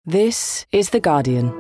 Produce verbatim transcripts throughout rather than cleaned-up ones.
This is The Guardian.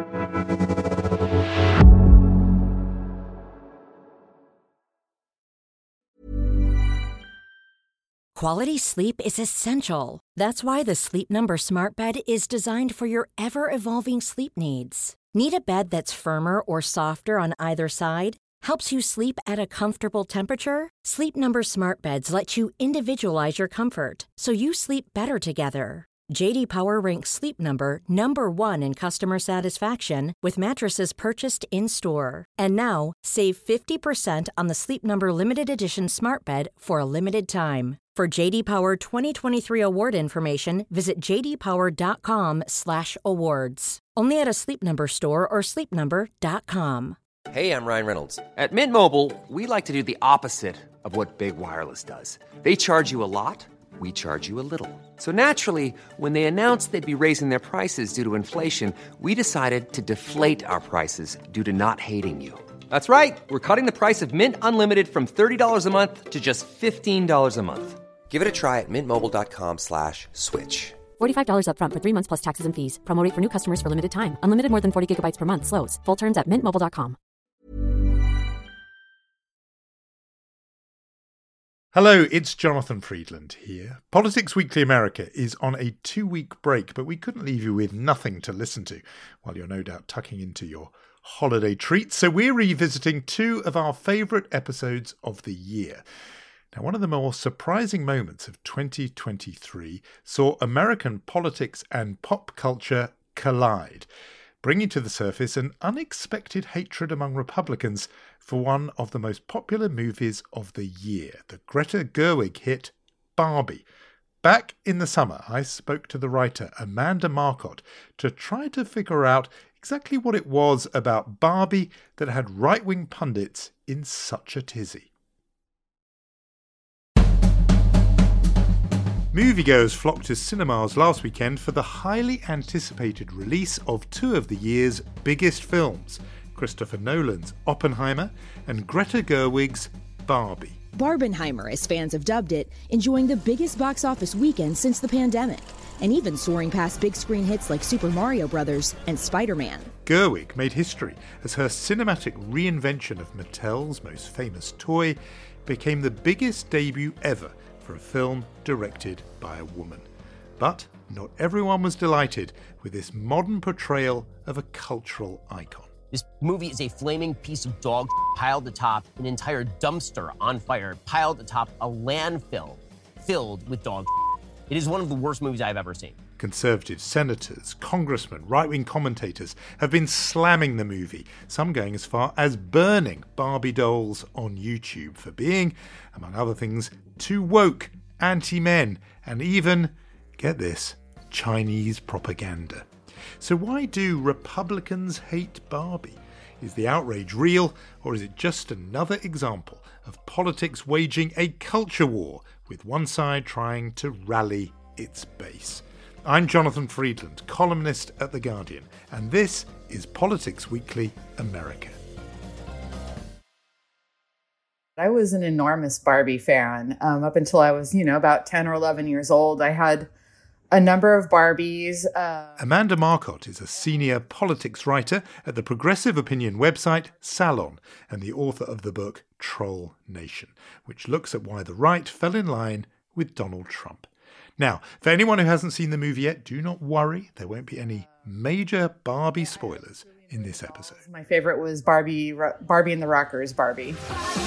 Quality sleep is essential. That's why the Sleep Number Smart Bed is designed for your ever-evolving sleep needs. Need a bed that's firmer or softer on either side? Helps you sleep at a comfortable temperature? Sleep Number Smart Beds let you individualize your comfort, so you sleep better together. J D Power ranks Sleep Number number one in customer satisfaction with mattresses purchased in-store. And now, save fifty percent on the Sleep Number Limited Edition Smart Bed for a limited time. For J D Power twenty twenty-three award information, visit j d power dot com slash awards. Only at a Sleep Number store or sleep number dot com. Hey, I'm Ryan Reynolds. At Mint Mobile, we like to do the opposite of what Big Wireless does. They charge you a lot. We charge you a little. So naturally, when they announced they'd be raising their prices due to inflation, we decided to deflate our prices due to not hating you. That's right. We're cutting the price of Mint Unlimited from thirty dollars a month to just fifteen dollars a month. Give it a try at mintmobile.com slash switch. forty-five dollars up front for three months plus taxes and fees. Promo rate for new customers for limited time. Unlimited more than forty gigabytes per month. Slows full terms at mint mobile dot com. Hello, it's Jonathan Friedland here. Politics Weekly America is on a two-week break, but we couldn't leave you with nothing to listen to while you're no doubt tucking into your holiday treats. So we're revisiting two of our favourite episodes of the year. Now, one of the more surprising moments of twenty twenty-three saw American politics and pop culture collide, bringing to the surface an unexpected hatred among Republicans for one of the most popular movies of the year, the Greta Gerwig hit Barbie. Back in the summer, I spoke to the writer Amanda Marcotte to try to figure out exactly what it was about Barbie that had right-wing pundits in such a tizzy. Moviegoers flocked to cinemas last weekend for the highly anticipated release of two of the year's biggest films, Christopher Nolan's Oppenheimer and Greta Gerwig's Barbie. Barbenheimer, as fans have dubbed it, enjoying the biggest box office weekend since the pandemic, and even soaring past big screen hits like Super Mario Brothers and Spider-Man. Gerwig made history as her cinematic reinvention of Mattel's most famous toy became the biggest debut ever for a film directed by a woman. But not everyone was delighted with this modern portrayal of a cultural icon. This movie is a flaming piece of dog piled atop an entire dumpster on fire, piled atop a landfill filled with dog. It is one of the worst movies I've ever seen. Conservative senators, congressmen, right-wing commentators have been slamming the movie, some going as far as burning Barbie dolls on YouTube for being, among other things, too woke, anti-men, and even, get this, Chinese propaganda. So why do Republicans hate Barbie? Is the outrage real, or is it just another example of politics waging a culture war, with one side trying to rally its base? I'm Jonathan Friedland, columnist at The Guardian, and this is Politics Weekly America. I was an enormous Barbie fan um, up until I was, you know, about ten or eleven years old. I had a number of Barbies. Uh... Amanda Marcotte is a senior politics writer at the progressive opinion website Salon and the author of the book Troll Nation, which looks at why the right fell in line with Donald Trump. Now, for anyone who hasn't seen the movie yet, do not worry. There won't be any major Barbie spoilers in this episode. My favorite was Barbie Barbie and the Rockers, Barbie.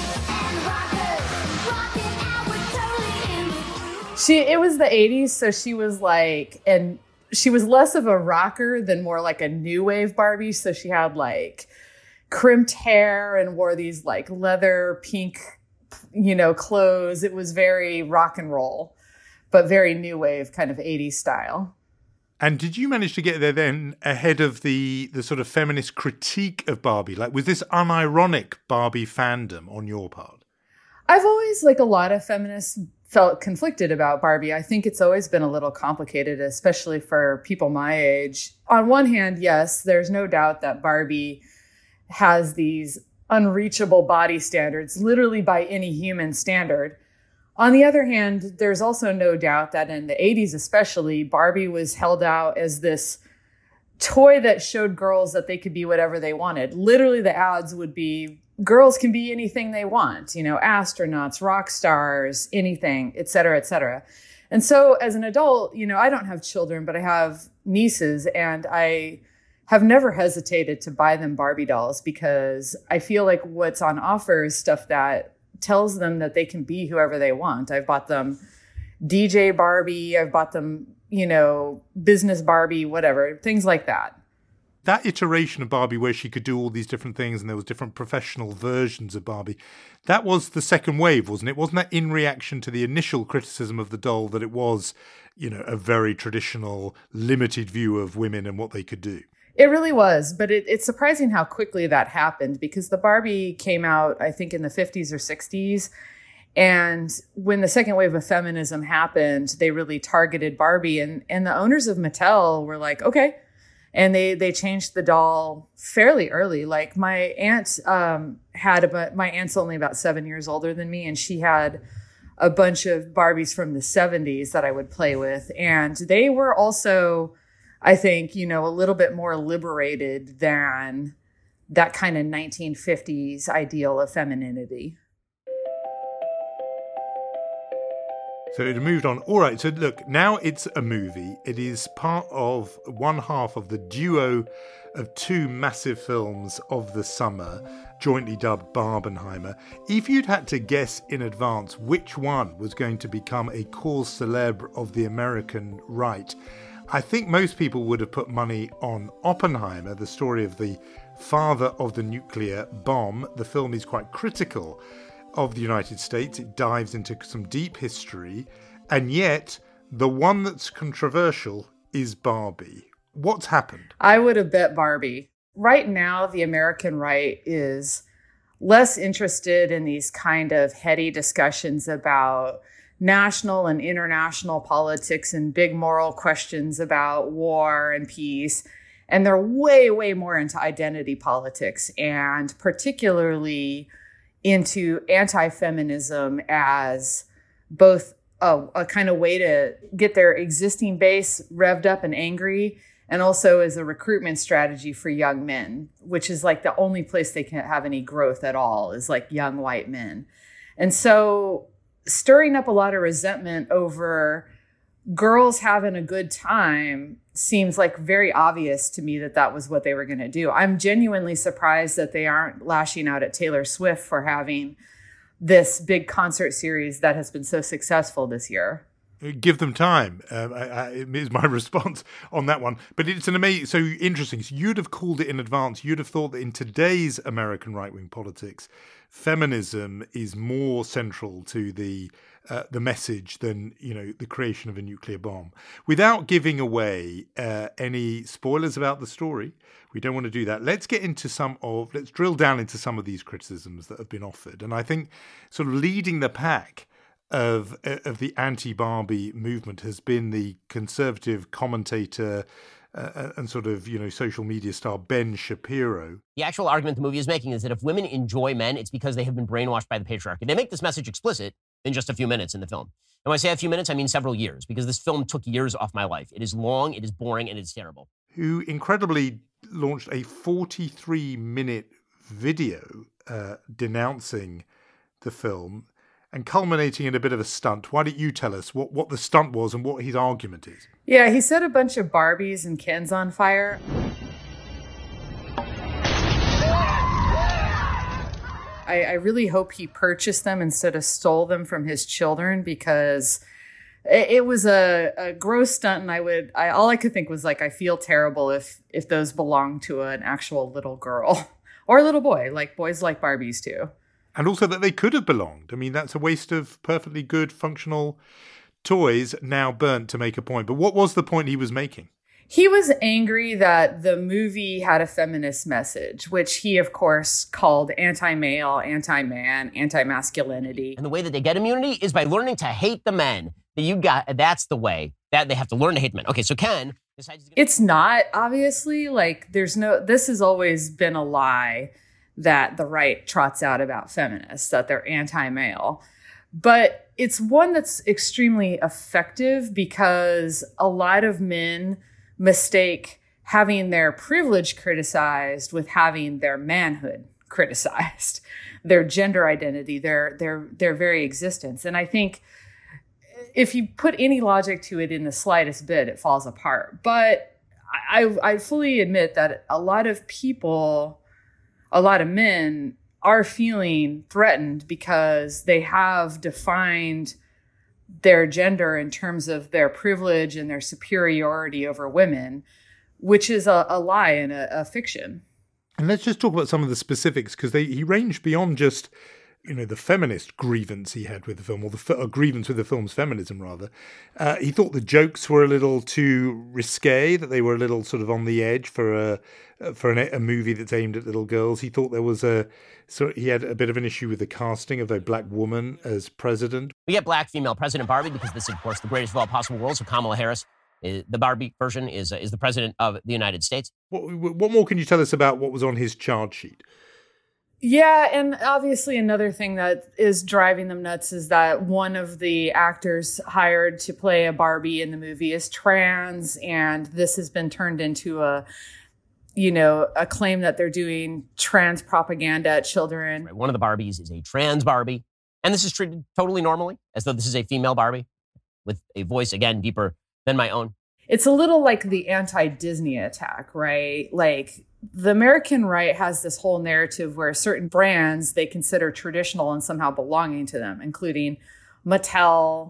She, it was the eighties, so she was like, and she was less of a rocker than more like a new wave Barbie. So she had like crimped hair and wore these like leather pink, you know, clothes. It was very rock and roll, but very new wave kind of eighties style. And did you manage to get there then ahead of the the sort of feminist critique of Barbie? Like, was this unironic Barbie fandom on your part? I've always, like a lot of feminists, felt conflicted about Barbie. I think it's always been a little complicated, especially for people my age. On one hand, yes, there's no doubt that Barbie has these unreachable body standards, literally by any human standard. On the other hand, there's also no doubt that in the eighties especially, Barbie was held out as this toy that showed girls that they could be whatever they wanted. Literally, the ads would be, girls can be anything they want, you know, astronauts, rock stars, anything, et cetera, et cetera. And so as an adult, you know, I don't have children, but I have nieces, and I have never hesitated to buy them Barbie dolls because I feel like what's on offer is stuff that tells them that they can be whoever they want. I've bought them D J Barbie, I've bought them, you know, business Barbie, whatever, things like that. That iteration of Barbie where she could do all these different things and there was different professional versions of Barbie, that was the second wave, wasn't it? Wasn't that in reaction to the initial criticism of the doll that it was, you know, a very traditional, limited view of women and what they could do? It really was, but it, it's surprising how quickly that happened because the Barbie came out, I think, in the fifties or sixties. And when the second wave of feminism happened, they really targeted Barbie, and, and the owners of Mattel were like, okay. And they, they changed the doll fairly early. Like my aunt um, had, a, my aunt's only about seven years older than me, and she had a bunch of Barbies from the seventies that I would play with. And they were also, I think, you know, a little bit more liberated than that kind of nineteen fifties ideal of femininity. So it moved on. All right, so look, now it's a movie. It is part of one half of the duo of two massive films of the summer, jointly dubbed Barbenheimer. If you'd had to guess in advance which one was going to become a cause célèbre of the American right, I think most people would have put money on Oppenheimer, the story of the father of the nuclear bomb. The film is quite critical of the United States. It dives into some deep history, and yet the one that's controversial is Barbie. What's happened? I would have bet Barbie. Right now, the American right is less interested in these kind of heady discussions about national and international politics and big moral questions about war and peace. And they're way, way more into identity politics, and particularly into anti-feminism as both a, a kind of way to get their existing base revved up and angry, and also as a recruitment strategy for young men, which is like the only place they can have any growth at all is like young white men. And so stirring up a lot of resentment over girls having a good time seems like very obvious to me that that was what they were going to do. I'm genuinely surprised that they aren't lashing out at Taylor Swift for having this big concert series that has been so successful this year. Give them time, um, I, I, is my response on that one. But it's an amazing, so interesting. So you'd have called it in advance. You'd have thought that in today's American right-wing politics, feminism is more central to the uh, the message than, you know, the creation of a nuclear bomb. Without giving away uh, any spoilers about the story, we don't want to do that. Let's get into some of, let's drill down into some of these criticisms that have been offered. And I think sort of leading the pack of of the anti-Barbie movement has been the conservative commentator uh, and sort of, you know, social media star Ben Shapiro. The actual argument the movie is making is that if women enjoy men, it's because they have been brainwashed by the patriarchy. They make this message explicit in just a few minutes in the film. And when I say a few minutes, I mean several years, because this film took years off my life. It is long, it is boring, and it's terrible. Who incredibly launched a forty-three minute video uh, denouncing the film and culminating in a bit of a stunt. Why don't you tell us what, what the stunt was and what his argument is? Yeah, he set a bunch of Barbies and Kens on fire. I, I really hope he purchased them instead of stole them from his children, because it, it was a, a gross stunt. And I would, I, all I could think was like, I feel terrible if, if those belonged to an actual little girl or a little boy. Like, boys like Barbies too. And also that they could have belonged. I mean, that's a waste of perfectly good, functional toys now burnt to make a point. But what was the point he was making? He was angry that the movie had a feminist message, which he, of course, called anti-male, anti-man, anti-masculinity. And the way that they get immunity is by learning to hate the men. That you got. That's the way that they have to learn to hate men. Okay, so Ken decides. Gonna- it's not, obviously. Like, there's no. This has always been a lie that the right trots out about feminists, that they're anti-male. But it's one that's extremely effective because a lot of men mistake having their privilege criticized with having their manhood criticized, their gender identity, their their their very existence. And I think if you put any logic to it in the slightest bit, it falls apart. But I, I fully admit that a lot of people, a lot of men are feeling threatened because they have defined their gender in terms of their privilege and their superiority over women, which is a, a lie and a, a fiction. And let's just talk about some of the specifics, because he ranged beyond just, you know, the feminist grievance he had with the film, or the uh, grievance with the film's feminism, rather. Uh, he thought the jokes were a little too risque, that they were a little sort of on the edge for a for an, a movie that's aimed at little girls. He thought there was a so he had a bit of an issue with the casting of a black woman as president. We get black female President Barbie because this is, of course, the greatest of all possible worlds. So Kamala Harris, is, the Barbie version, is uh, is the president of the United States. What, what more can you tell us about what was on his charge sheet? Yeah, and obviously another thing that is driving them nuts is that one of the actors hired to play a Barbie in the movie is trans, and this has been turned into a, you know, a claim that they're doing trans propaganda at children. Right. One of the Barbies is a trans Barbie, and this is treated totally normally, as though this is a female Barbie with a voice, again, deeper than my own. It's a little like the anti-Disney attack, right? Like, the American right has this whole narrative where certain brands they consider traditional and somehow belonging to them, including Mattel,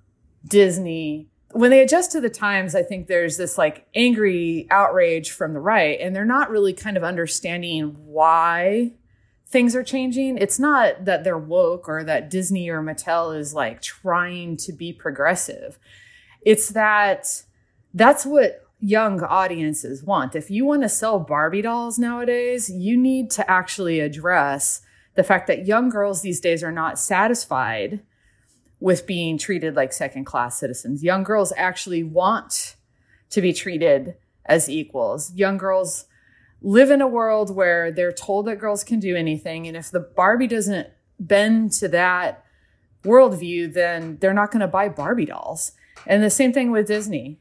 Disney. When they adjust to the times, I think there's this like angry outrage from the right, and they're not really kind of understanding why things are changing. It's not that they're woke or that Disney or Mattel is like trying to be progressive. It's that that's what young audiences want. If you want to sell Barbie dolls nowadays, you need to actually address the fact that young girls these days are not satisfied with being treated like second-class citizens. Young girls actually want to be treated as equals. Young girls live in a world where they're told that girls can do anything, and if the Barbie doesn't bend to that worldview, then they're not going to buy Barbie dolls. And the same thing with Disney.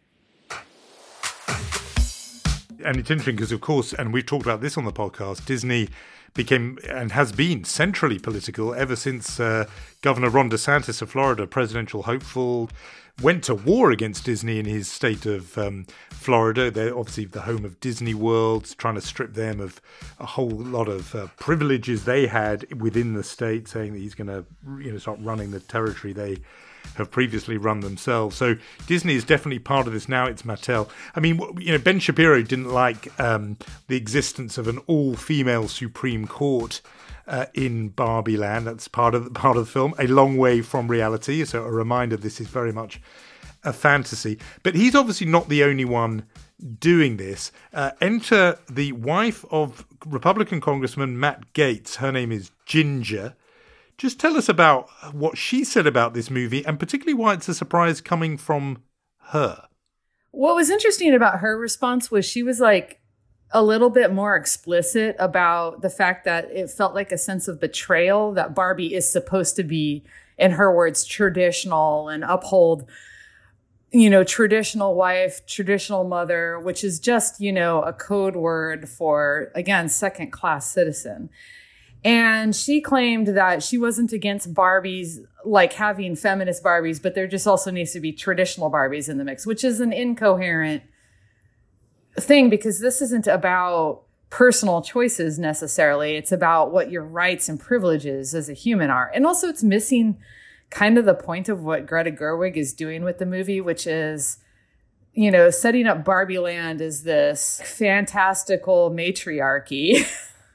And it's interesting because, of course, and we've talked about this on the podcast, Disney became and has been centrally political ever since uh, Governor Ron DeSantis of Florida, presidential hopeful, went to war against Disney in his state of um, Florida. They're obviously the home of Disney World, trying to strip them of a whole lot of uh, privileges they had within the state, saying that he's going to, you know, start running the territory they have previously run themselves. So Disney is definitely part of this. Now it's Mattel. I mean, you know, Ben Shapiro didn't like um, the existence of an all-female Supreme Court uh, in Barbie Land. That's part of part of the film. A long way from reality. So a reminder, this is very much a fantasy. But he's obviously not the only one doing this. Uh, enter the wife of Republican Congressman Matt Gaetz. Her name is Ginger. Just tell us about what she said about this movie, and particularly why it's a surprise coming from her. What was interesting about her response was she was like a little bit more explicit about the fact that it felt like a sense of betrayal, that Barbie is supposed to be, in her words, traditional and uphold, you know, traditional wife, traditional mother, which is just, you know, a code word for, again, second class citizen. And she claimed that she wasn't against Barbies, like having feminist Barbies, but there just also needs to be traditional Barbies in the mix, which is an incoherent thing because this isn't about personal choices necessarily. It's about what your rights and privileges as a human are. And also it's missing kind of the point of what Greta Gerwig is doing with the movie, which is, you know, setting up Barbie Land as this fantastical matriarchy.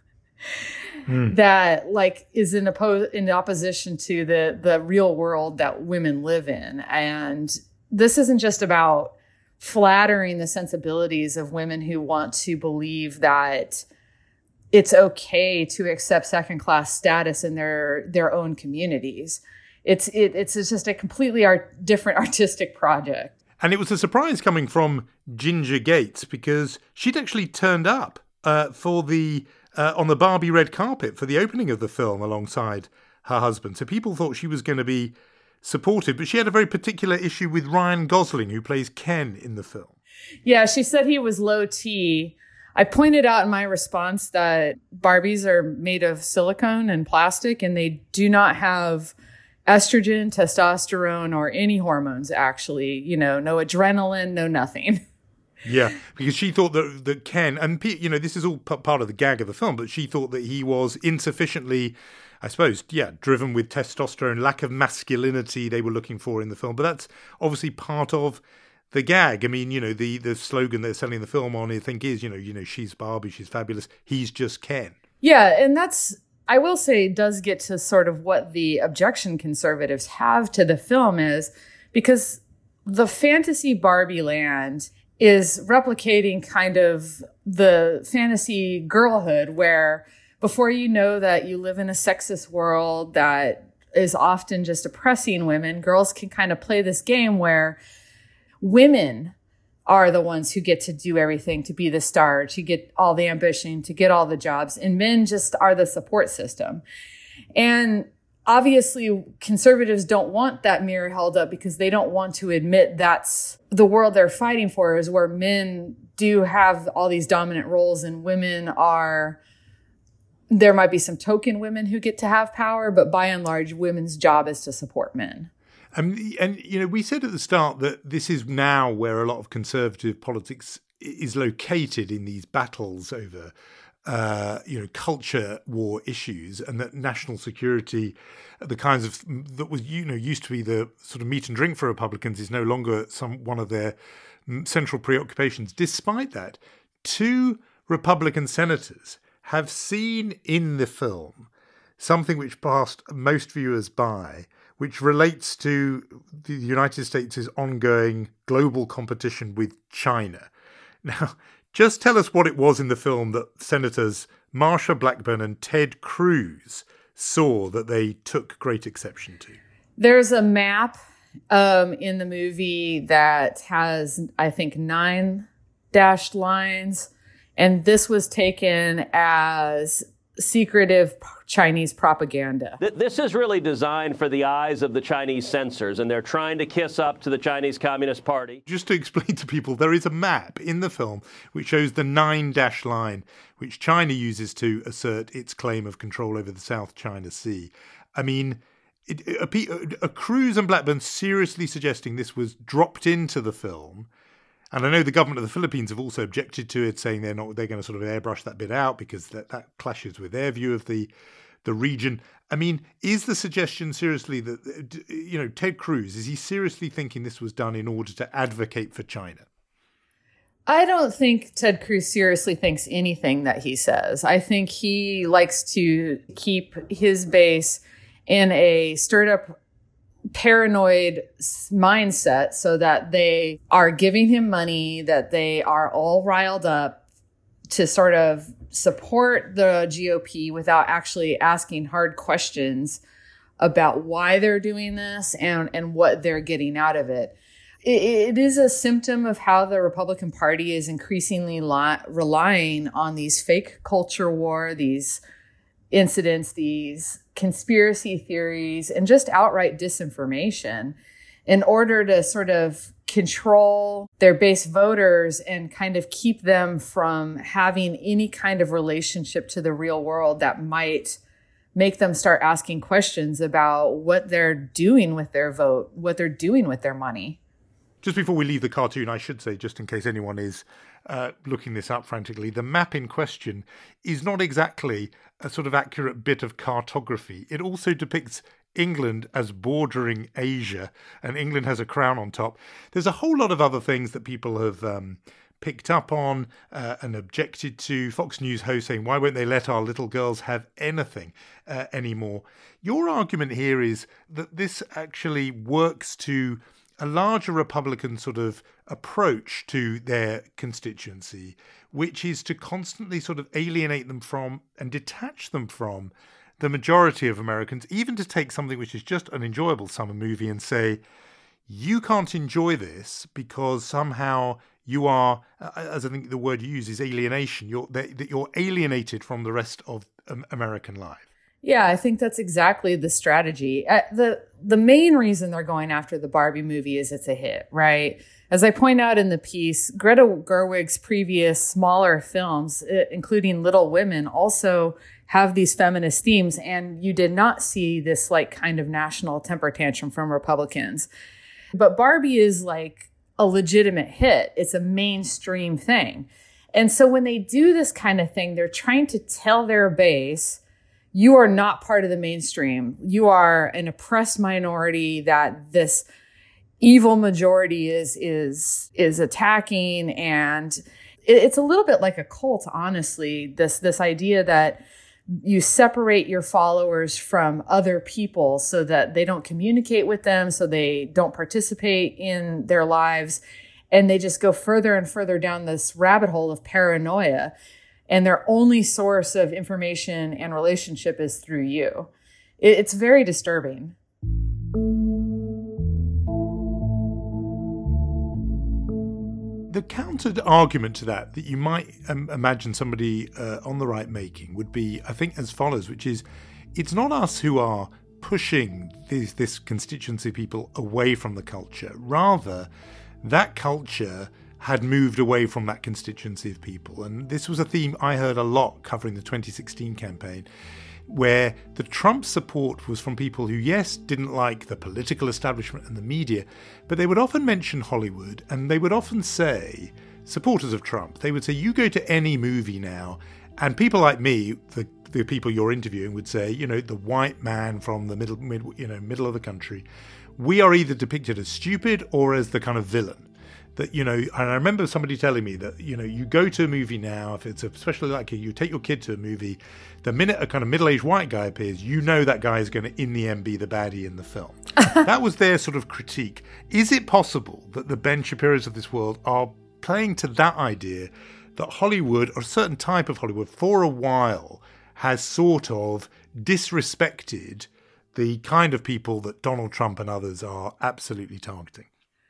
Mm. That like is in oppo- in opposition to the the real world that women live in. And this isn't just about flattering the sensibilities of women who want to believe that it's okay to accept second class status in their their own communities. It's it, it's just a completely art, different artistic project. And it was a surprise coming from Ginger Gaetz because she'd actually turned up uh, for the Uh, on the Barbie red carpet for the opening of the film alongside her husband. So people thought she was going to be supportive, but she had a very particular issue with Ryan Gosling, who plays Ken in the film. Yeah, she said he was low T. I pointed out in my response that Barbies are made of silicone and plastic, and they do not have estrogen, testosterone, or any hormones, actually. You know, no adrenaline, no nothing. Yeah, because she thought that, that Ken, and, you know, this is all p- part of the gag of the film, but she thought that he was insufficiently, I suppose, yeah, driven with testosterone, lack of masculinity they were looking for in the film. But that's obviously part of the gag. I mean, you know, the, the slogan they're selling the film on, I think, is, you know, you know, she's Barbie, she's fabulous, he's just Ken. Yeah, and that's, I will say, does get to sort of what the objection conservatives have to the film is, because the fantasy Barbie land is replicating kind of the fantasy girlhood where before you know that you live in a sexist world that is often just oppressing women, girls can kind of play this game where women are the ones who get to do everything, to be the star, to get all the ambition, to get all the jobs, and men just are the support system. And obviously, conservatives don't want that mirror held up because they don't want to admit that's the world they're fighting for, is where men do have all these dominant roles and women are, there might be some token women who get to have power, but by and large, women's job is to support men. And, and, you know, we said at the start that this is now where a lot of conservative politics is located, in these battles over Uh, you know, culture war issues, and that national security, the kinds of that was, you know, used to be the sort of meat and drink for Republicans, is no longer some one of their central preoccupations. Despite that, two Republican senators have seen in the film something which passed most viewers by, which relates to the United States' ongoing global competition with China. Now, just tell us what it was in the film that Senators Marsha Blackburn and Ted Cruz saw that they took great exception to. There's a map um, in the movie that has, I think, nine dashed lines. And this was taken as secretive Chinese propaganda. This is really designed for the eyes of the Chinese censors, and they're trying to kiss up to the Chinese Communist Party. Just to explain to people, there is a map in the film which shows the nine-dash line which China uses to assert its claim of control over the South China Sea. I mean, it, a, a Cruz and Blackburn seriously suggesting this was dropped into the film. And I know the government of the Philippines have also objected to it, saying they're not they're going to sort of airbrush that bit out because that, that clashes with their view of the the region. I mean, is the suggestion seriously that, you know, Ted Cruz, is he seriously thinking this was done in order to advocate for China? I don't think Ted Cruz seriously thinks anything that he says. I think he likes to keep his base in a stirred up paranoid mindset so that they are giving him money, that they are all riled up to sort of support the G O P without actually asking hard questions about why they're doing this and, and what they're getting out of it. It, it is a symptom of how the Republican Party is increasingly li- relying on these fake culture war, these incidents, these conspiracy theories, and just outright disinformation in order to sort of control their base voters and kind of keep them from having any kind of relationship to the real world that might make them start asking questions about what they're doing with their vote, what they're doing with their money. Just before we leave the cartoon, I should say, just in case anyone is uh, looking this up frantically, the map in question is not exactly a sort of accurate bit of cartography. It also depicts England as bordering Asia, and England has a crown on top. There's a whole lot of other things that people have um, picked up on uh, and objected to. Fox News host saying, why won't they let our little girls have anything uh, anymore? Your argument here is that this actually works to a larger Republican sort of approach to their constituency, which is to constantly sort of alienate them from and detach them from the majority of Americans, even to take something which is just an enjoyable summer movie and say, you can't enjoy this because somehow you are, as I think the word you use is alienation, you're, that you're alienated from the rest of um, American life. Yeah, I think that's exactly the strategy. Uh, the The main reason they're going after the Barbie movie is it's a hit, right? As I point out in the piece, Greta Gerwig's previous smaller films, including Little Women, also have these feminist themes, and you did not see this like kind of national temper tantrum from Republicans. But Barbie is like a legitimate hit. It's a mainstream thing. And so when they do this kind of thing, they're trying to tell their base, you are not part of the mainstream. You are an oppressed minority that this evil majority is is is attacking. And it, it's a little bit like a cult, honestly, this this idea that you separate your followers from other people so that they don't communicate with them, so they don't participate in their lives, and they just go further and further down this rabbit hole of paranoia, and their only source of information and relationship is through you. It, it's very disturbing. The counter argument to that, that you might um, imagine somebody uh, on the right making, would be, I think, as follows, which is, it's not us who are pushing this, this constituency of people away from the culture. Rather, that culture had moved away from that constituency of people. And this was a theme I heard a lot covering the twenty sixteen campaign, where the Trump support was from people who, yes, didn't like the political establishment and the media, but they would often mention Hollywood, and they would often say, supporters of Trump, they would say, you go to any movie now, and people like me, the the people you're interviewing, would say, you know, the white man from the middle, mid, you know, middle of the country, we are either depicted as stupid or as the kind of villain. That, you know, and I remember somebody telling me that, you know, you go to a movie now, if it's especially like you take your kid to a movie, the minute a kind of middle-aged white guy appears, you know that guy is going to, in the end, be the baddie in the film. That was their sort of critique. Is it possible that the Ben Shapiro's of this world are playing to that idea that Hollywood, or a certain type of Hollywood, for a while has sort of disrespected the kind of people that Donald Trump and others are absolutely targeting?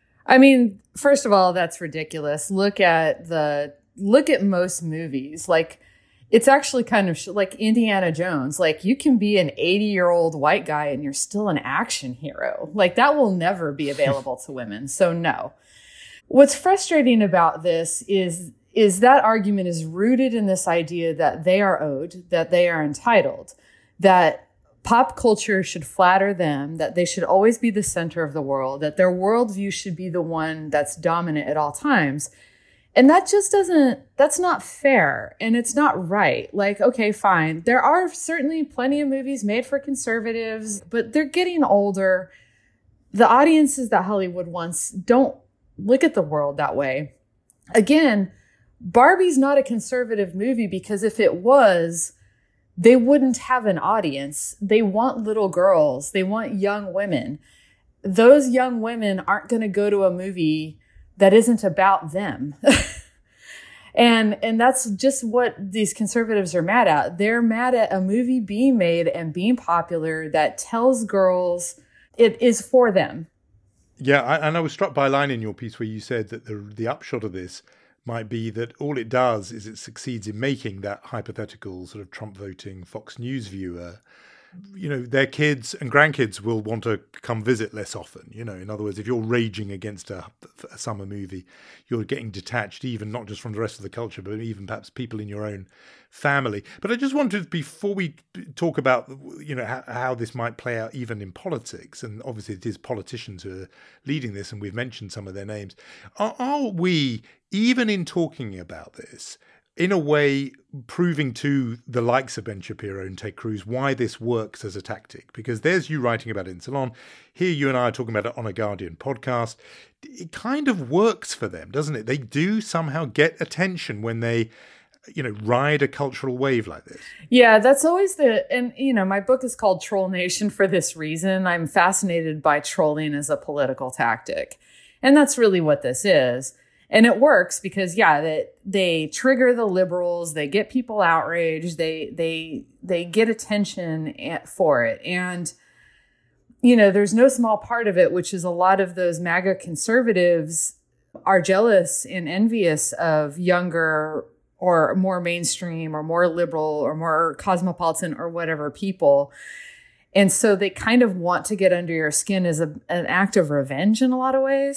I mean, first of all, that's ridiculous. Look at the look at most movies. Like, it's actually kind of sh- like Indiana Jones. Like, you can be an eighty-year-old white guy and you're still an action hero. Like, that will never be available to women. So no. What's frustrating about this is is that argument is rooted in this idea that they are owed, that they are entitled, that pop culture should flatter them, that they should always be the center of the world, that their worldview should be the one that's dominant at all times. And that just doesn't, that's not fair. And it's not right. Like, okay, fine. There are certainly plenty of movies made for conservatives, but they're getting older. The audiences that Hollywood wants don't look at the world that way. Again, Barbie's not a conservative movie because if it was, they wouldn't have an audience. They want little girls. They want young women. Those young women aren't going to go to a movie that isn't about them. and and that's just what these conservatives are mad at. They're mad at a movie being made and being popular that tells girls it is for them. Yeah, I, and I was struck by a line in your piece where you said that the the upshot of this might be that all it does is it succeeds in making that hypothetical sort of Trump voting Fox News viewer, you know, their kids and grandkids will want to come visit less often. You know, in other words, if you're raging against a, a summer movie, you're getting detached even not just from the rest of the culture, but even perhaps people in your own family. But I just wanted, before we talk about, you know, how, how this might play out even in politics, and obviously it is politicians who are leading this, and we've mentioned some of their names, are, are we, even in talking about this, in a way proving to the likes of Ben Shapiro and Ted Cruz why this works as a tactic? Because there's you writing about it in Salon. Here you and I are talking about it on a Guardian podcast. It kind of works for them, doesn't it? They do somehow get attention when they, you know, ride a cultural wave like this. Yeah, that's always the, and, you know, my book is called Troll Nation for this reason. I'm fascinated by trolling as a political tactic. And that's really what this is. And it works because, yeah, that they trigger the liberals, they get people outraged, they they they get attention for it. And, you know, there's no small part of it, which is a lot of those MAGA conservatives are jealous and envious of younger or more mainstream or more liberal or more cosmopolitan or whatever people. And so they kind of want to get under your skin as a, an act of revenge in a lot of ways.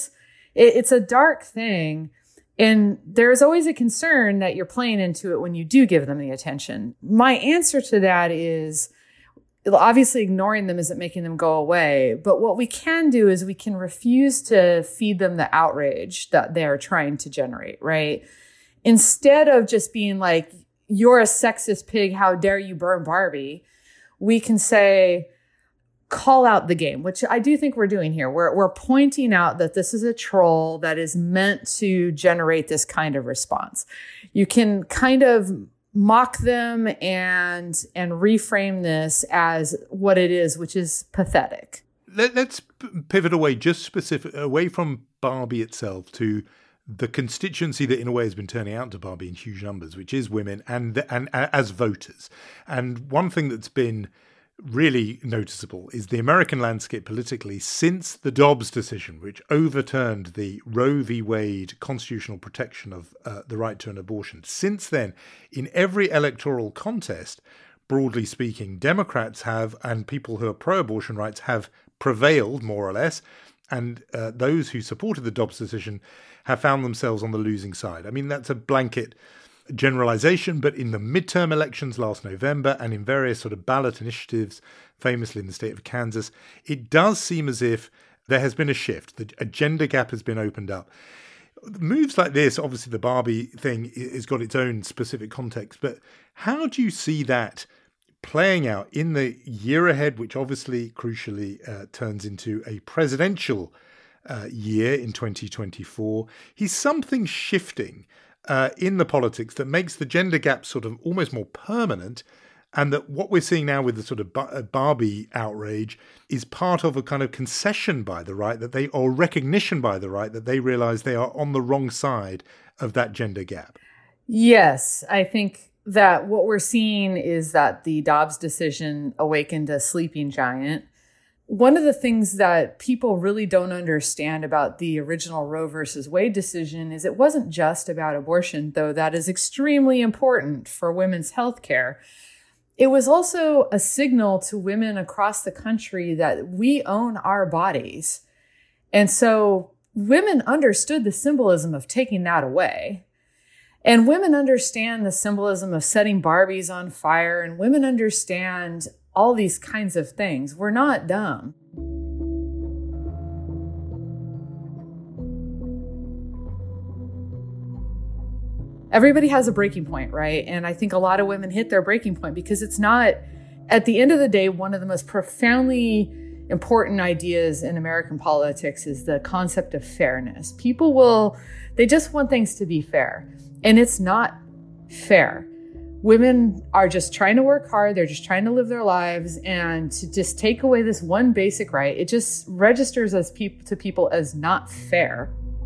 it, it's a dark thing. And there's always a concern that you're playing into it when you do give them the attention. My answer to that is, obviously ignoring them isn't making them go away. But what we can do is we can refuse to feed them the outrage that they're trying to generate, right? Instead of just being like, you're a sexist pig, how dare you burn Barbie? We can say, call out the game, which I do think we're doing here. We're, we're pointing out that this is a troll that is meant to generate this kind of response. You can kind of mock them and and reframe this as what it is, which is pathetic. Let, let's pivot away, just specific, away from Barbie itself to the constituency that in a way has been turning out to Barbie in huge numbers, which is women and and, and as voters. And one thing that's been really noticeable is the American landscape politically since the Dobbs decision, which overturned the Roe v. Wade constitutional protection of uh, the right to an abortion. Since then, in every electoral contest, broadly speaking, Democrats have, and people who are pro-abortion rights have prevailed more or less. And uh, those who supported the Dobbs decision have found themselves on the losing side. I mean, that's a blanket generalization, but in the midterm elections last November and in various sort of ballot initiatives, famously in the state of Kansas, it does seem as if there has been a shift. The agenda gap has been opened up. Moves like this, obviously the Barbie thing has got its own specific context, but how do you see that playing out in the year ahead, which obviously crucially uh, turns into a presidential uh, year in twenty twenty-four? Is something shifting Uh, in the politics that makes the gender gap sort of almost more permanent, and that what we're seeing now with the sort of Barbie outrage is part of a kind of concession by the right that they, or recognition by the right that they realize they are on the wrong side of that gender gap? Yes, I think that what we're seeing is that the Dobbs decision awakened a sleeping giant. One of the things that people really don't understand about the original Roe versus Wade decision is it wasn't just about abortion, though that is extremely important for women's health care. It was also a signal to women across the country that we own our bodies. And so women understood the symbolism of taking that away. And women understand the symbolism of setting Barbies on fire, and women understand all these kinds of things. We're not dumb. Everybody has a breaking point, right? And I think a lot of women hit their breaking point because it's not, at the end of the day, one of the most profoundly important ideas in American politics is the concept of fairness. People will, they just want things to be fair. And it's not fair. Women are just trying to work hard. They're just trying to live their lives. And to just take away this one basic right, it just registers as peop- to people as not fair.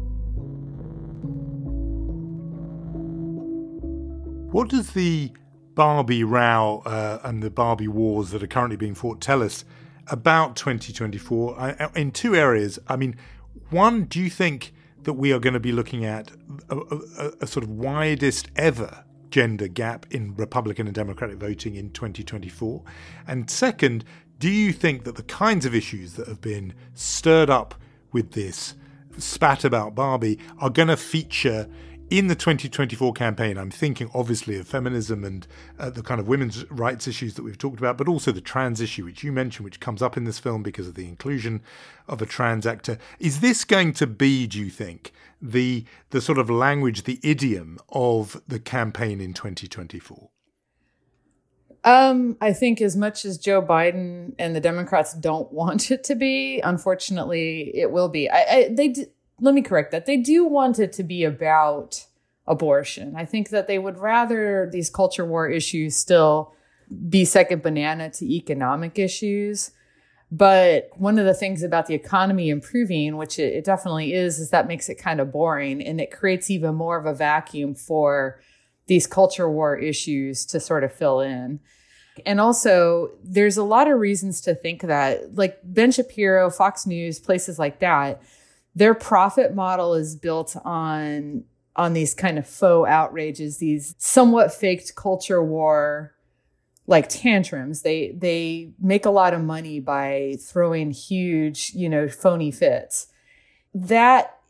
What does the Barbie row uh, and the Barbie wars that are currently being fought tell us about twenty twenty-four uh, in two areas? I mean, one, do you think that we are going to be looking at a, a, a sort of widest ever gender gap in Republican and Democratic voting in twenty twenty-four? And second, do you think that the kinds of issues that have been stirred up with this spat about Barbie are going to feature in the twenty twenty-four campaign? I'm thinking obviously of feminism and uh, the kind of women's rights issues that we've talked about, but also the trans issue, which you mentioned, which comes up in this film because of the inclusion of a trans actor. Is this going to be, do you think, the the sort of language, the idiom of the campaign in twenty twenty-four? Um, I think as much as Joe Biden and the Democrats don't want it to be, unfortunately, it will be. I, I they d- let me correct that. They do want it to be about abortion. I think that they would rather these culture war issues still be second banana to economic issues. But one of the things about the economy improving, which it, it definitely is, is that makes it kind of boring, and it creates even more of a vacuum for these culture war issues to sort of fill in. And also, there's a lot of reasons to think that, like Ben Shapiro, Fox News, places like that, their profit model is built on, on these kind of faux outrages, these somewhat faked culture war like tantrums. They they make a lot of money by throwing huge, you know, phony fits. That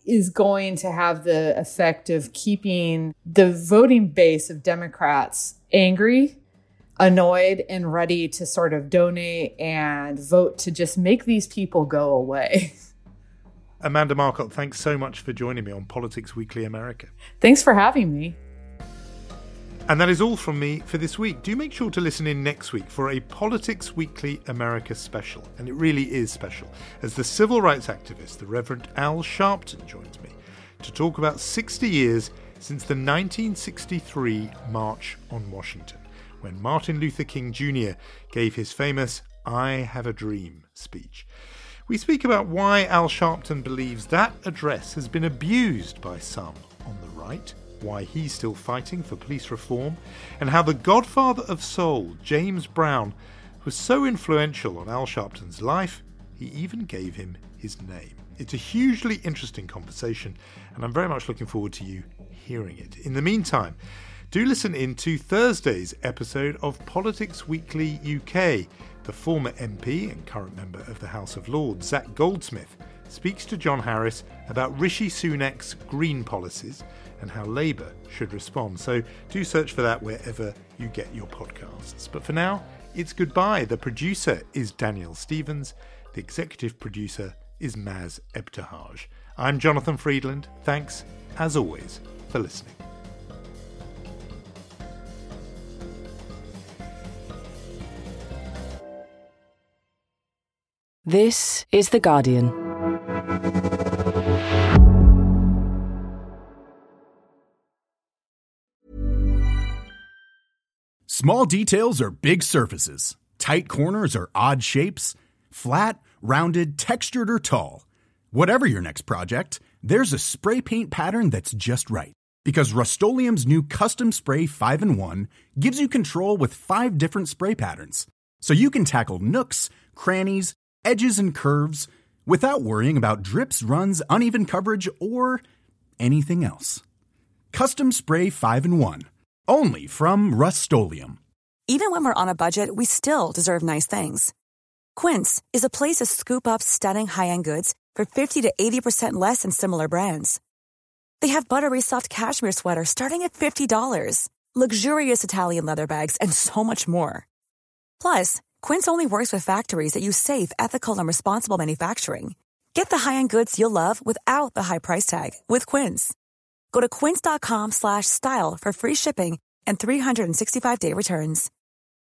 is going to have the effect of keeping the voting base of Democrats angry, annoyed, and ready to sort of donate and vote to just make these people go away. Amanda Marcotte, thanks so much for joining me on Politics Weekly America. Thanks for having me. And that is all from me for this week. Do make sure to listen in next week for a Politics Weekly America special. And it really is special, as the civil rights activist, the Reverend Al Sharpton, joins me to talk about sixty years since the nineteen sixty-three March on Washington, when Martin Luther King Junior gave his famous "I Have a Dream" speech. We speak about why Al Sharpton believes that address has been abused by some on the right, why he's still fighting for police reform, and how the godfather of soul, James Brown, was so influential on Al Sharpton's life, he even gave him his name. It's a hugely interesting conversation, and I'm very much looking forward to you hearing it. In the meantime, do listen in to Thursday's episode of Politics Weekly U K. The former M P and current member of the House of Lords, Zac Goldsmith, speaks to John Harris about Rishi Sunak's green policies and how Labour should respond. So do search for that wherever you get your podcasts. But for now, it's goodbye. The producer is Daniel Stevens. The executive producer is Maz Ebtehaj. I'm Jonathan Friedland. Thanks, as always, for listening. This is The Guardian. Small details are big surfaces. Tight corners are odd shapes. Flat, rounded, textured, or tall. Whatever your next project, there's a spray paint pattern that's just right. Because Rust-Oleum's new Custom Spray five in one gives you control with five different spray patterns. So you can tackle nooks, crannies, edges, and curves without worrying about drips, runs, uneven coverage, or anything else. Custom Spray five in one. Only from Rust-Oleum. Even when we're on a budget, we still deserve nice things. Quince is a place to scoop up stunning high-end goods for fifty to eighty percent less than similar brands. They have buttery soft cashmere sweaters starting at fifty dollars, luxurious Italian leather bags, and so much more. Plus, Quince only works with factories that use safe, ethical, and responsible manufacturing. Get the high-end goods you'll love without the high price tag with Quince. Go to quince.com slash style for free shipping and three sixty-five day returns.